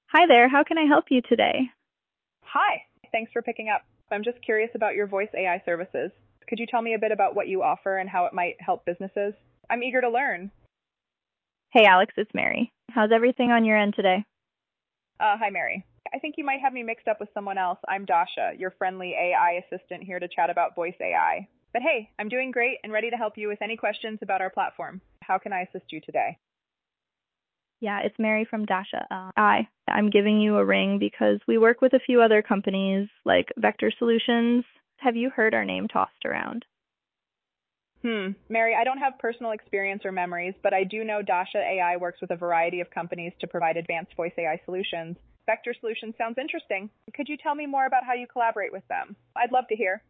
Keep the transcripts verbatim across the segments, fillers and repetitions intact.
Hi there, how can I help you today? Hi, thanks for picking up. I'm just curious about your voice A I services. Could you tell me a bit about what you offer and how it might help businesses? I'm eager to learn. Hey Alex, it's Mary. How's everything on your end today? Uh, hi, Mary. I think you might have me mixed up with someone else. I'm Dasha, your friendly A I assistant here to chat about voice A I. But hey, I'm doing great and ready to help you with any questions about our platform. How can I assist you today? Yeah, it's Mary from Dasha. Uh, I. I'm giving you a ring because we work with a few other companies like Vector Solutions. Have you heard our name tossed around? Hmm, Mary, I don't have personal experience or memories, but I do know Dasha A I works with a variety of companies to provide advanced voice A I solutions. Vector Solutions sounds interesting. Could you tell me more about how you collaborate with them? I'd love to hear.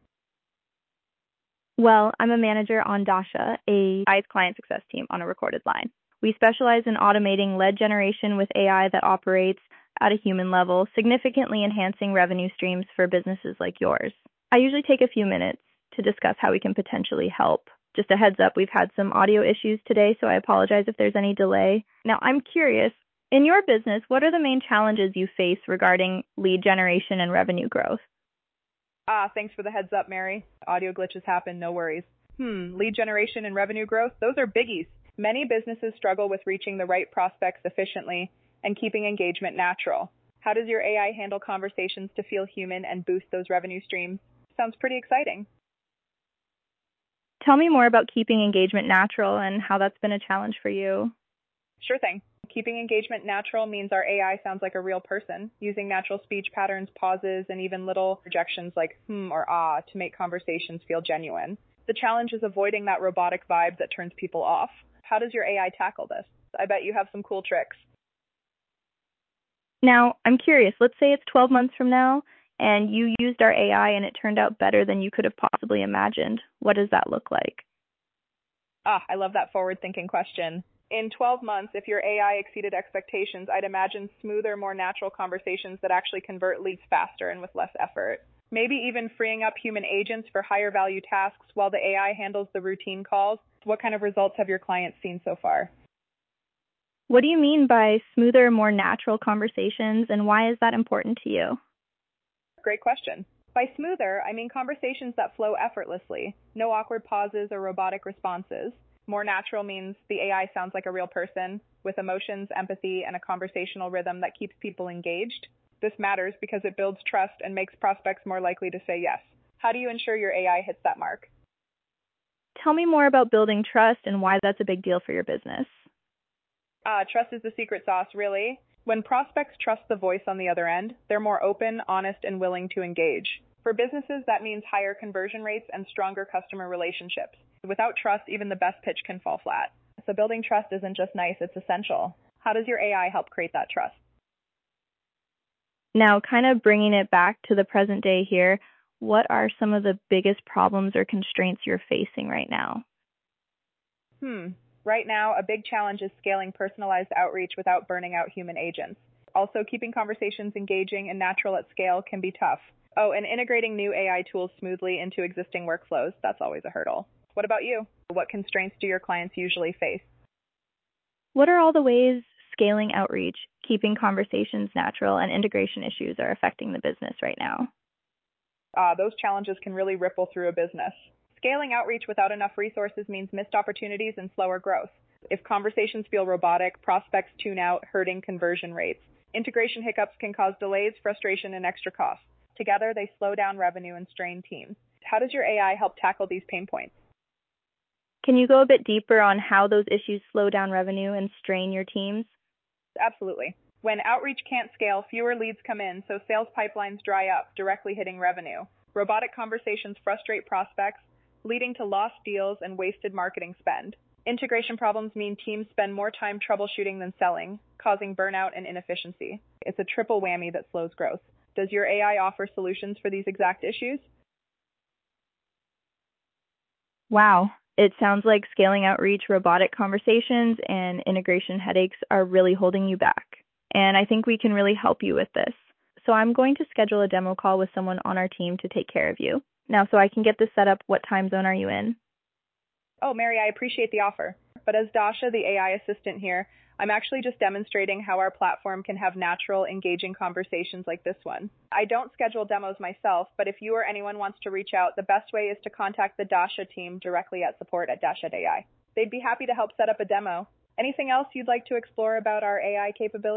Well, I'm a manager on Dasha, a A I's client success team on a recorded line. We specialize in automating lead generation with A I that operates at a human level, significantly enhancing revenue streams for businesses like yours. I usually take a few minutes to discuss how we can potentially help. Just a heads up, we've had some audio issues today, so I apologize if there's any delay. Now, I'm curious, in your business, what are the main challenges you face regarding lead generation and revenue growth? Ah, thanks for the heads up, Mary. Audio glitches happen, no worries. Hmm, lead generation and revenue growth, those are biggies. Many businesses struggle with reaching the right prospects efficiently and keeping engagement natural. How does your A I handle conversations to feel human and boost those revenue streams? Sounds pretty exciting. Tell me more about keeping engagement natural and how that's been a challenge for you. Sure thing. Keeping engagement natural means our A I sounds like a real person, using natural speech patterns, pauses, and even little rejections like hmm or ah to make conversations feel genuine. The challenge is avoiding that robotic vibe that turns people off. How does your A I tackle this? I bet you have some cool tricks. Now, I'm curious, let's say it's twelve months from now and you used our A I and it turned out better than you could have possibly imagined. What does that look like? Ah, I love that forward-thinking question. In twelve months, if your A I exceeded expectations, I'd imagine smoother, more natural conversations that actually convert leads faster and with less effort. Maybe even freeing up human agents for higher value tasks while the A I handles the routine calls. What kind of results have your clients seen so far? What do you mean by smoother, more natural conversations, and why is that important to you? Great question. By smoother, I mean conversations that flow effortlessly, no awkward pauses or robotic responses. More natural means the A I sounds like a real person with emotions, empathy, and a conversational rhythm that keeps people engaged. This matters because it builds trust and makes prospects more likely to say yes. How do you ensure your A I hits that mark? Tell me more about building trust and why that's a big deal for your business. Uh, trust is the secret sauce, really. When prospects trust the voice on the other end, they're more open, honest, and willing to engage. For businesses, that means higher conversion rates and stronger customer relationships. Without trust, even the best pitch can fall flat. So building trust isn't just nice, it's essential. How does your A I help create that trust? Now, kind of bringing it back to the present day here, what are some of the biggest problems or constraints you're facing right now? Hmm. Right now, a big challenge is scaling personalized outreach without burning out human agents. Also, keeping conversations engaging and natural at scale can be tough. Oh, and integrating new A I tools smoothly into existing workflows, that's always a hurdle. What about you? What constraints do your clients usually face? What are all the ways scaling outreach, keeping conversations natural, and integration issues are affecting the business right now? Uh, those challenges can really ripple through a business. Scaling outreach without enough resources means missed opportunities and slower growth. If conversations feel robotic, prospects tune out, hurting conversion rates. Integration hiccups can cause delays, frustration, and extra costs. Together, they slow down revenue and strain teams. How does your A I help tackle these pain points? Can you go a bit deeper on how those issues slow down revenue and strain your teams? Absolutely. When outreach can't scale, fewer leads come in, so sales pipelines dry up, directly hitting revenue. Robotic conversations frustrate prospects, leading to lost deals and wasted marketing spend. Integration problems mean teams spend more time troubleshooting than selling, causing burnout and inefficiency. It's a triple whammy that slows growth. Does your A I offer solutions for these exact issues? Wow. It sounds like scaling outreach, robotic conversations, and integration headaches are really holding you back. And I think we can really help you with this. So I'm going to schedule a demo call with someone on our team to take care of you. Now, so I can get this set up, what time zone are you in? Oh, Mary, I appreciate the offer. but as Dasha, the A I assistant here, I'm actually just demonstrating how our platform can have natural, engaging conversations like this one. I don't schedule demos myself, but if you or anyone wants to reach out, the best way is to contact the Dasha team directly at support at dash dot A I. They'd be happy to help set up a demo. Anything else you'd like to explore about our A I capabilities?